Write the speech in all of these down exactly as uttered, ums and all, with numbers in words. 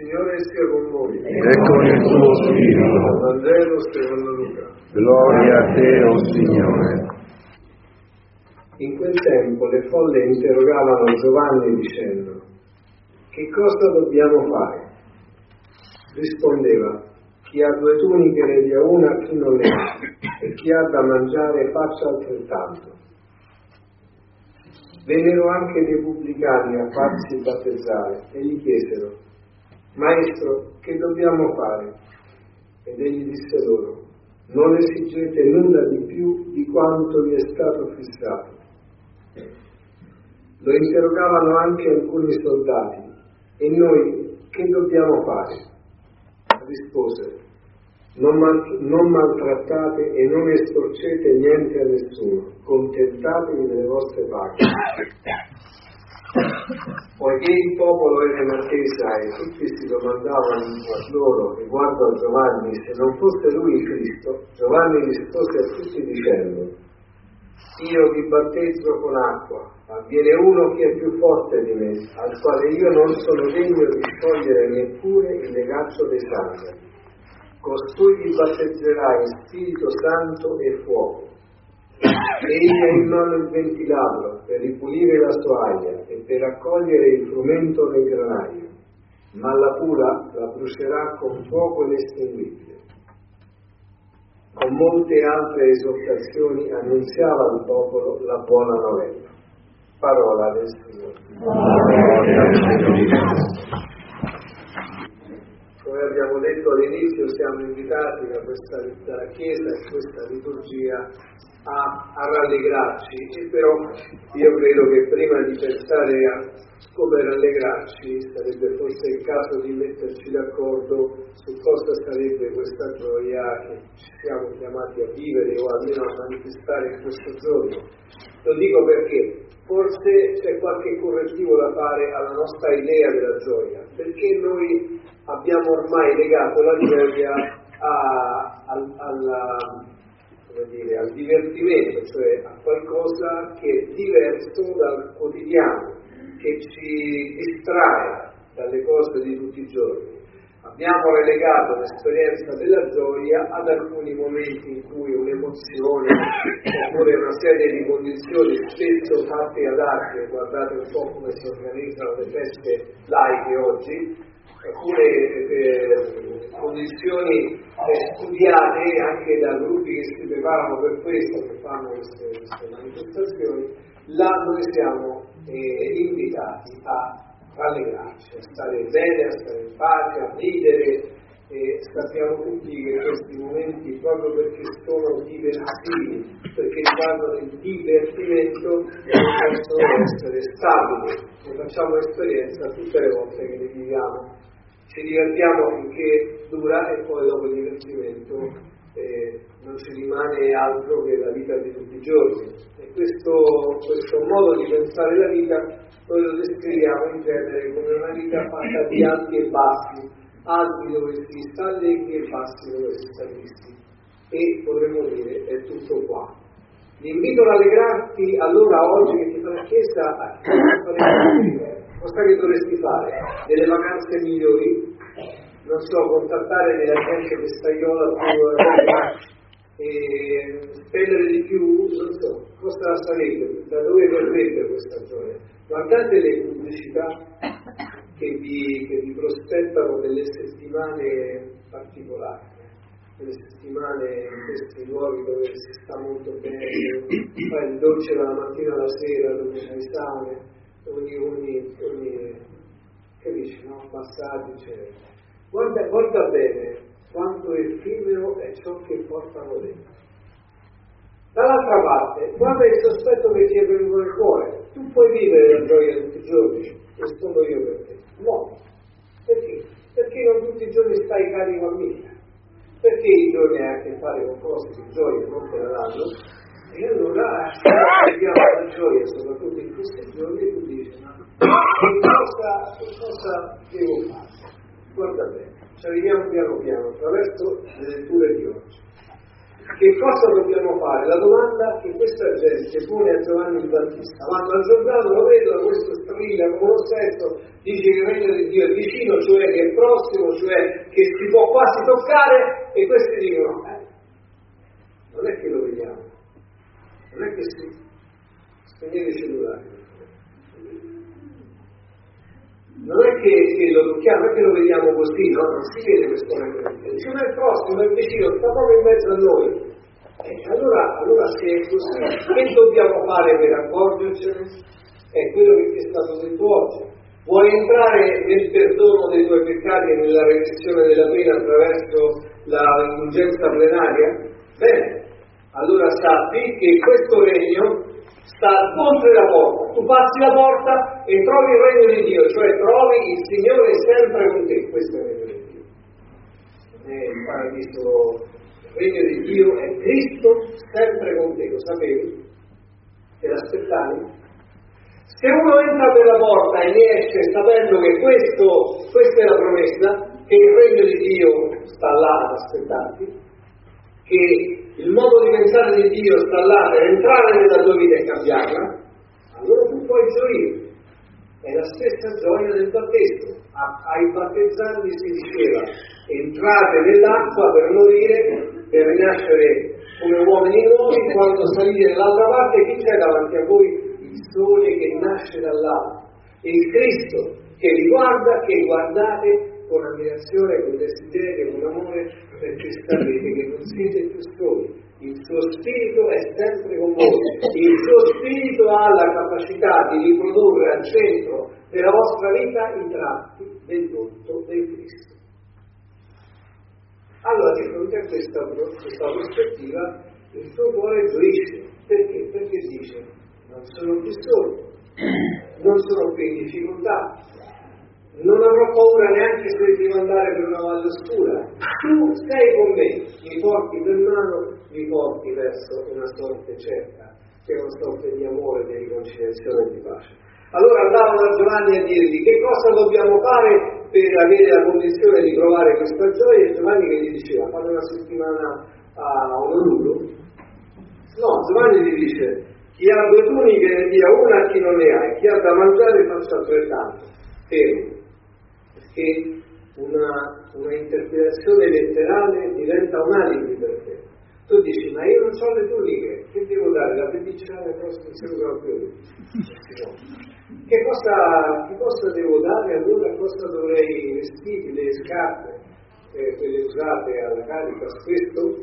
Signore sia con voi. E con il tuo spirito. Vangelo secondo Luca. Gloria a te, o Signore. In quel tempo le folle interrogavano Giovanni dicendo: che cosa dobbiamo fare? Rispondeva: chi ha due tuniche ne dia una a chi non ne ha, e chi ha da mangiare faccia altrettanto. Vennero anche dei pubblicani a farsi battezzare e gli chiesero: Maestro, che dobbiamo fare? Ed egli disse loro: non esigete nulla di più di quanto vi è stato fissato. Lo interrogavano anche alcuni soldati: e noi che dobbiamo fare? Rispose: non, mal- non maltrattate e non estorcete niente a nessuno, contentatevi delle vostre paghe. Poiché il popolo era in attesa e tutti si domandavano a loro riguardo a Giovanni se non fosse lui il Cristo, Giovanni rispose a tutti dicendo: io vi battezzo con acqua, ma viene uno che è più forte di me, al quale io non sono degno di sciogliere neppure il legaccio dei sandali. Costui vi battezzerà in Spirito Santo e fuoco. Egli ha in mano il ventiladro per ripulire la sua aia e per raccogliere il frumento nel granaio, ma la pura la brucerà con fuoco inestinguibile. Con molte altre esortazioni annunziava al popolo la buona novella. Parola del Signore. Come abbiamo detto all'inizio, siamo invitati da questa dalla Chiesa e questa liturgia a, a rallegrarci, e però io credo che prima di pensare a come rallegrarci sarebbe forse il caso di metterci d'accordo su cosa sarebbe questa gioia che ci siamo chiamati a vivere o almeno a manifestare in questo giorno. Lo dico perché forse c'è qualche correttivo da fare alla nostra idea della gioia, perché noi abbiamo ormai legato la gioia a, al, alla, come dire, al divertimento, cioè a qualcosa che è diverso dal quotidiano, che ci distrae dalle cose di tutti i giorni. Abbiamo relegato l'esperienza della gioia ad alcuni momenti in cui un'emozione oppure una serie di condizioni spesso fatte ad arte, guardate un po' come si organizzano le feste laiche oggi, oppure eh, condizioni eh, studiate anche da gruppi che si preparano per questo, che fanno queste, queste manifestazioni. Là noi siamo eh, invitati a rallegrarci, a stare bene, a stare in pace, a ridere, e sappiamo tutti che questi momenti, proprio perché sono diversivi, perché riguardano il divertimento, non possono essere stabili. Ne facciamo esperienza tutte le volte che li viviamo. Ci divertiamo finché dura e poi dopo il divertimento eh, non ci rimane altro che la vita di tutti i giorni. E questo, questo modo di pensare la vita noi lo descriviamo in genere come una vita fatta di alti e bassi, alti dove si sta allegri e bassi dove si sta tristi. E potremmo dire è tutto qua. L'invito ad allegrarti allora oggi che ti fa la Chiesa a fare cosa che dovresti fare? Delle vacanze migliori? Non so, contattare della gente che staiola e spendere di più? Non so, cosa sarebbe? Da dove verrebbe questa gioia? Guardate le pubblicità che vi, che vi prospettano delle settimane particolari, delle settimane in questi luoghi dove si sta molto bene, fai il dolce dalla mattina alla sera, dove c'è i saune, ogni, ogni, ogni che dici, no? Passaggi, eccetera. Guarda, guarda bene quanto effimero è ciò che portano dentro. Dall'altra parte, guarda il sospetto che ti è venuto nel cuore. Tu puoi vivere la gioia tutti i giorni, rispondo io per te. No. Perché? Perché non tutti i giorni stai carico a mille. Perché i giorni hai a che fare con cose di gioia non te la danno. E allora abbiamo la gioia, soprattutto in questi giorni, e tu dici, ma che cosa, che cosa devo fare? Guarda bene, ci arriviamo piano piano attraverso le letture di oggi. Che cosa dobbiamo fare? La domanda che questa gente pone a Giovanni il Battista. Vanno al giornale, lo vedono, questo strilla come lo stesso, dice che il regno di Dio è vicino, cioè che è prossimo. prossimo, cioè che si può quasi toccare, e questi dicono, eh, non è che lo vediamo, non è che si spegnete i cellulari, non è che, che lo tocchiamo, non è che lo vediamo così, no? Non si vede questo rendimento. Dice, ma è il prossimo, è il vicino, sta proprio in mezzo a noi. Eh, allora, allora se è così, che dobbiamo fare per accorgercene? È quello che ti è stato detto oggi. Vuoi entrare nel perdono dei tuoi peccati e nella remissione della pena attraverso la indulgenza plenaria? Bene, allora sappi che questo regno sta oltre la porta. Tu passi la porta e trovi il regno di Dio, cioè trovi il Signore sempre con te. Questo è il regno di Dio. Non è il paradiso. Il regno di Dio è Cristo sempre con te, lo sapevi? Te l'aspettavi? Se uno entra per la porta e ne esce sapendo che questo, questa è la promessa, che il regno di Dio sta là ad aspettarti, che il modo di pensare di Dio sta là per entrare nella tua vita e cambiarla, allora tu puoi gioire. È la stessa gioia del battesimo. Ai battezzanti si diceva: entrate nell'acqua per morire, per rinascere come uomini nuovi. Quando salite dall'altra parte, chi c'è davanti a voi? Il sole che nasce dall'alto, il Cristo che vi guarda, che guardate con ammirazione, con desiderio, con amore, perché sapete che non siete più soli. Il suo spirito è sempre con voi, il suo spirito ha la capacità di riprodurre al centro della vostra vita i tratti del volto del Cristo. Allora, di fronte a questa, questa prospettiva, il tuo cuore gioisce. Perché? Perché dice: non sono più solo, non sono più in difficoltà, non avrò paura neanche se devo andare per una valle oscura. Tu sei con me, mi porti per mano, mi porti verso una sorte certa, che è una sorte di amore, di riconciliazione e di pace. Allora andavano a Giovanni a dirgli: che cosa dobbiamo fare per avere la condizione di provare questa gioia? E Giovanni che gli diceva: fate una settimana a Honolulu. No, Giovanni gli dice: chi ha due tuniche ne dia una a chi non ne ha, e chi ha da mangiare faccia altrettanto. Fermo. Perché una, una interpretazione letterale diventa un alibi per te. Tu dici: ma io non ho le tuniche, che devo dare? La pelliccia alle prossime si usano più. No. Che cosa, che cosa devo dare? Allora cosa dovrei vestire? Le scarpe, eh, quelle usate alla carica spesso?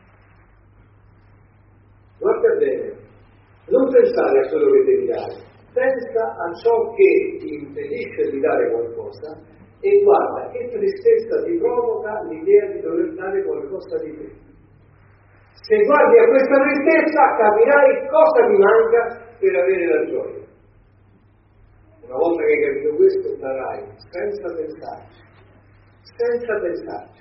Guarda bene, non pensare a quello che devi dare, pensa a ciò che ti impedisce di dare qualcosa e guarda che tristezza ti provoca l'idea di dover dare qualcosa di te. Se guardi a questa tristezza capirai cosa ti manca per avere la gioia. Una volta che hai capito questo darai senza pensarci, senza pensarci.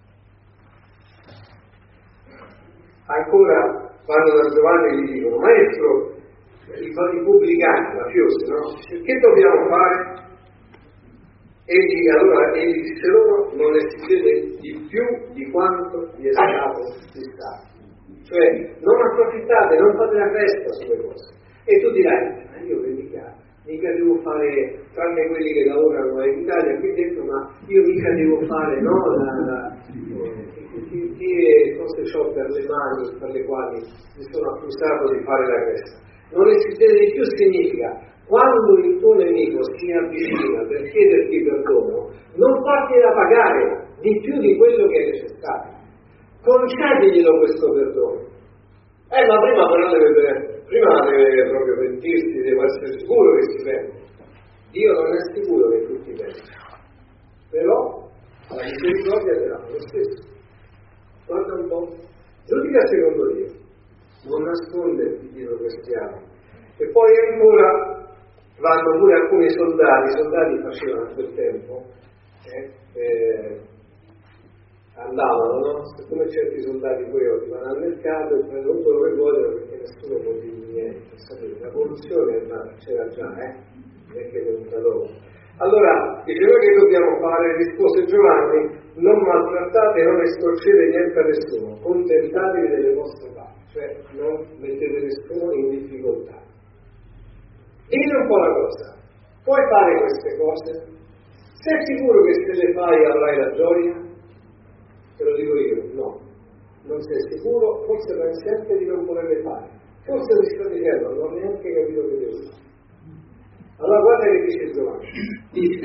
Ancora vanno da Giovanni e gli dicono: maestro, i, i pubblicani, mafiosi, no? Che dobbiamo fare? Egli allora egli disse loro: non esistete di più di quanto vi è stato distato. Cioè, non approfittate, non fate la festa sulle cose. E tu dirai: ma io mica, mica devo fare, tranne quelli che lavorano in Italia, qui dentro, ma io mica devo fare, no, la, la, eh, che cose ho per le mani per le quali mi sono accusato di fare la festa. Non esistete di più significa: quando il tuo nemico si avvicina per chiederti perdono, non fargliela pagare di più di quello che è necessario. Concediglielo questo perdono. Eh, ma prima però deve, prima deve proprio pentirsi, deve essere sicuro che si pente. Dio non è sicuro che tutti pentano, però la misericordia te l'ha lo stesso. Guarda un po', giudica secondo Dio, non nasconderti dietro questi anni. E poi ancora vanno pure alcuni soldati, i soldati facevano a quel tempo, eh, eh, andavano, no? Siccome certi soldati poi oggi vanno al mercato e prendono tutto quello che vogliono perché nessuno può dire niente, sapete, la corruzione c'era già, eh? Non è che è venuta dopo. Allora, dice: noi che dobbiamo fare? Rispose Giovanni: non maltrattate e non estorcete niente a nessuno, contentatevi delle vostre parti, cioè non mettete nessuno in difficoltà. Dimmi un po' la cosa: puoi fare queste cose? Sei sicuro che se le fai avrai la gioia? Te lo dico io, no. Non sei sicuro, forse pensi anche di non volerle fare. Forse ti sto dicendo, non ho neanche capito che devo fare. Allora guarda che dice Giovanni. Dice,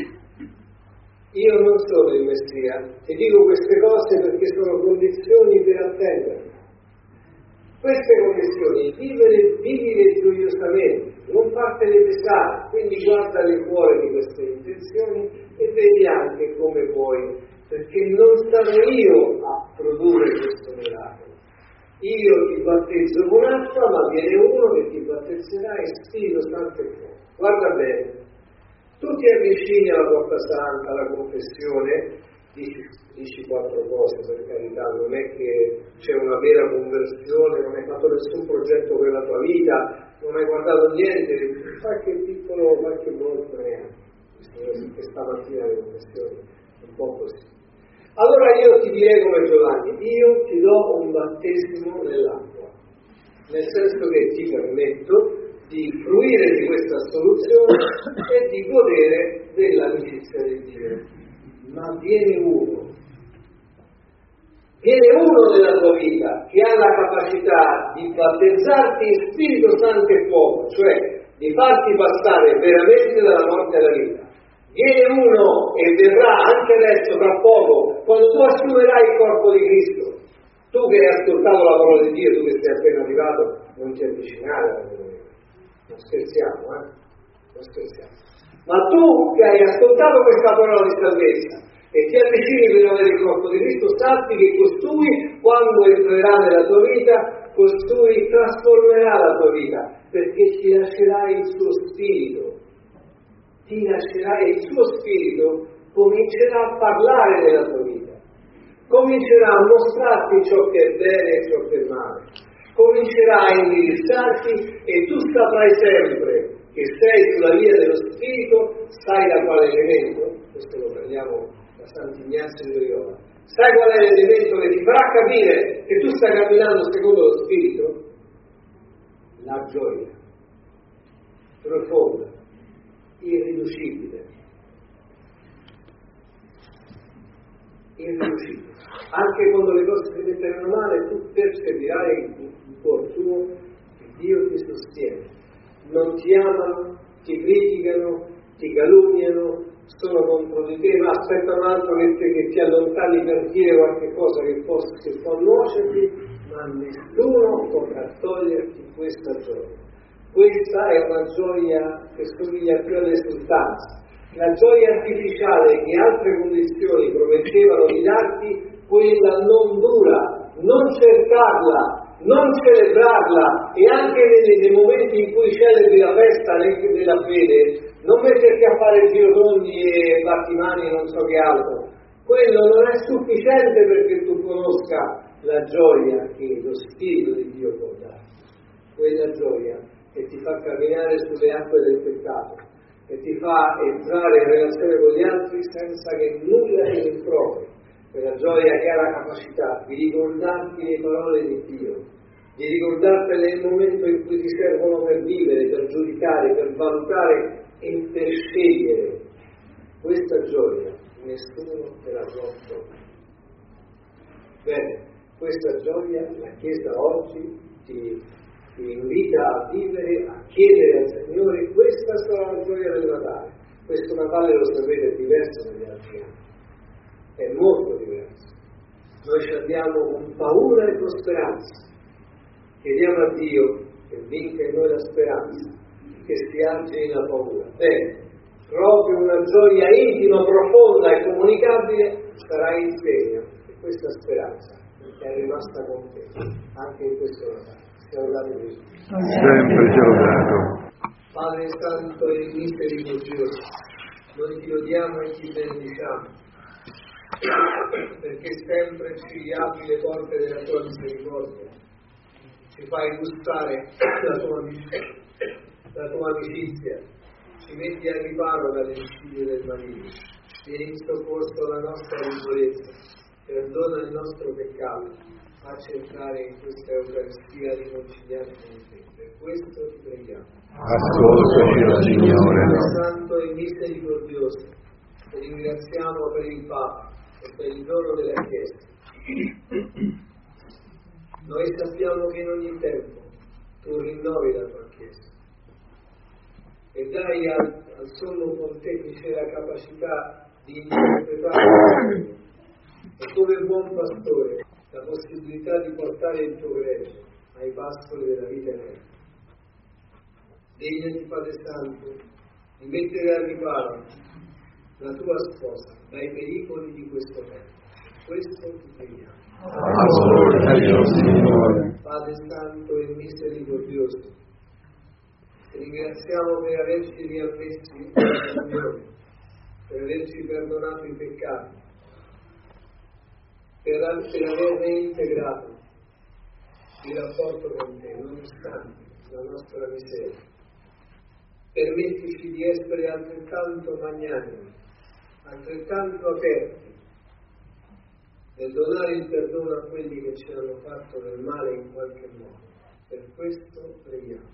io non sono il Messia, ti dico queste cose perché sono condizioni per attendermi. Queste condizioni, vivere, vivere gioiosamente, non fartene pesare, quindi guarda le cuore di queste intenzioni e vedi anche come puoi, perché non sarò io a produrre questo miracolo. Io ti battezzo con acqua, ma viene uno che ti battezzerà e Spirito Santo e fuoco. Guarda bene, tu ti avvicini alla porta santa, alla confessione, dici, dici quattro cose, per carità, non è che c'è una vera conversione, non hai fatto nessun progetto per la tua vita, non hai guardato niente, qualche piccolo, qualche volta neanche, che stamattina le confessioni, un po' così. Allora io ti direi come Giovanni, io ti do un battesimo nell'acqua, nel senso che ti permetto di fruire di questa soluzione e di godere dell'amicizia di Dio. Ma viene uno, viene uno nella tua vita che ha la capacità di battezzarti in Spirito Santo e fuoco, cioè di farti passare veramente dalla morte alla vita. Viene uno e verrà anche adesso, tra poco, quando tu assumerai il corpo di Cristo. Tu che hai ascoltato la parola di Dio, tu che sei appena arrivato, non ti avvicinare alla tua vita. Non scherziamo, eh? Non scherziamo. Ma tu che hai ascoltato questa parola di salvezza e ti avvicini per avere il corpo di Cristo, sappi che costui, quando entrerà nella tua vita, costui trasformerà la tua vita, perché ti lascerà il suo spirito. Ti lascerà e il suo spirito comincerà a parlare della tua vita. Comincerà a mostrarti ciò che è bene e ciò che è male. Comincerà a indirizzarti e tu saprai sempre che sei sulla via dello Spirito, sai da quale elemento, questo lo prendiamo da Sant'Ignazio di Loyola, sai qual è l'elemento che ti farà capire che tu stai camminando secondo lo Spirito? La gioia, profonda, irriducibile, irriducibile. Anche quando le cose si metteranno male, tu persevererai in cuore tuo e Dio ti sostiene. Non ti amano, ti criticano, ti calunniano, sono contro di te, ma aspettano altro che, te, che ti allontani per dire qualche cosa che, possa, che può nuocerti, ma nessuno potrà toglierti questa gioia. Questa è una gioia che somiglia più all'esultanza. La gioia artificiale che altre condizioni promettevano di darti, quella non dura, non cercarla, non celebrarla, e anche nei, nei momenti in cui celebri la festa della fede, non metterti a fare girotondi e battimani e non so che altro. Quello non è sufficiente perché tu conosca la gioia che lo Spirito di Dio può dare. Quella gioia che ti fa camminare sulle acque del peccato, che ti fa entrare in relazione con gli altri senza che nulla ti rimproveri. Quella gioia che ha la capacità di ricordarti le parole di Dio, di ricordartele nel momento in cui ti servono per vivere, per giudicare, per valutare e per scegliere. Questa gioia nessuno te la può togliere. Bene, questa gioia la Chiesa oggi ti, ti invita a vivere, a chiedere al Signore. Questa sarà la gioia del Natale. Questo Natale, lo sapete, è diverso dagli altri anni. È molto diverso. Noi ci andiamo con paura e con speranza. Chiediamo a Dio che vinca in noi la speranza, che si alzi la paura. Bene, proprio una gioia intima, profonda e comunicabile sarà il segno di questa speranza che è rimasta con te anche in questo Natale. Siamo dati Gesù. Sempre giocato. Padre Santo e misericordioso, noi ti lodiamo e ti benediciamo, perché sempre ci riapri le porte della tua misericordia, ci fai gustare la tua amicizia, la tua amicizia, ci metti al riparo dalle insidie del maligno, vieni in soccorso alla nostra debolezza, perdona il nostro peccato, facci entrare in questa Eucaristia riconciliati con te. Per questo ti preghiamo. Ascoltaci, Signore. Santo e misericordioso, Ti ringraziamo per il Papa e per il giorno della Chiesa. Noi sappiamo che in ogni tempo tu rinnovi la tua Chiesa e dai al, al sommo pontefice la capacità di interpretare e come buon pastore la possibilità di portare il tuo gregge ai pascoli della vita eterna. Degna di Padre Santo di mettere al riparo la tua sposa dai pericoli di questo tempo. Questo ti preghiamo. Ascolta, Signore. Padre Santo e misericordioso, ti ringraziamo per averci riammessi alla comunione, per averci perdonato i peccati, per, per aver reintegrato il rapporto con te, nonostante la nostra miseria. Permettici di essere altrettanto magnanimi, altrettanto aperti nel donare il perdono a quelli che ci hanno fatto del male in qualche modo. Per questo preghiamo.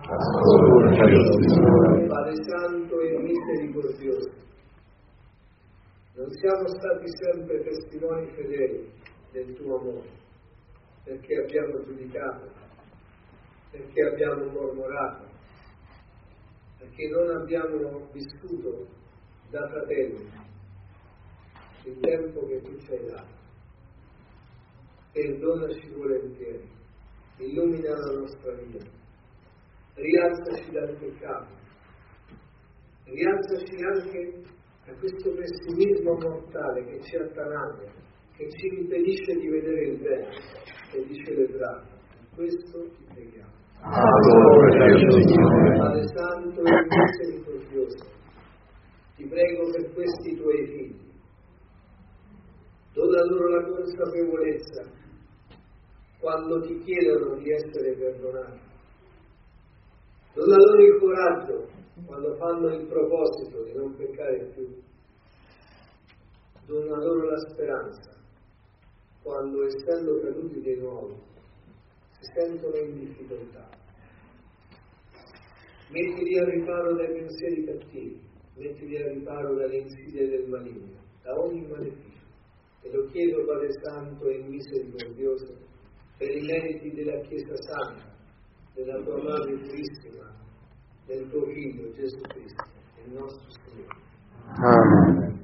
Padre Santo e misericordioso, non siamo stati sempre testimoni fedeli del tuo amore, perché abbiamo giudicato, perché abbiamo mormorato, perché non abbiamo vissuto da fratelli il tempo che tu ci hai dato. Perdonaci volentieri, illumina la nostra vita, rialzaci dal peccato, rialzaci anche da questo pessimismo mortale che ci attanaglia, che ci impedisce di vedere il bene e di celebrarlo. Questo ti preghiamo. Padre Santo e misericordioso, ti prego per questi tuoi figli, dona loro la consapevolezza quando ti chiedono di essere perdonati, dona loro il coraggio quando fanno il proposito di non peccare più, dona loro la speranza quando, essendo caduti di nuovo, si sentono in difficoltà. Mettili al riparo dai pensieri cattivi, mettili al riparo dalle insidie del maligno, da ogni maleficio. E lo chiedo, Padre Santo e misericordioso, per i meriti della Chiesa Santa, della tua Madre Purissima, del tuo Figlio Gesù Cristo, il nostro Signore. Amen.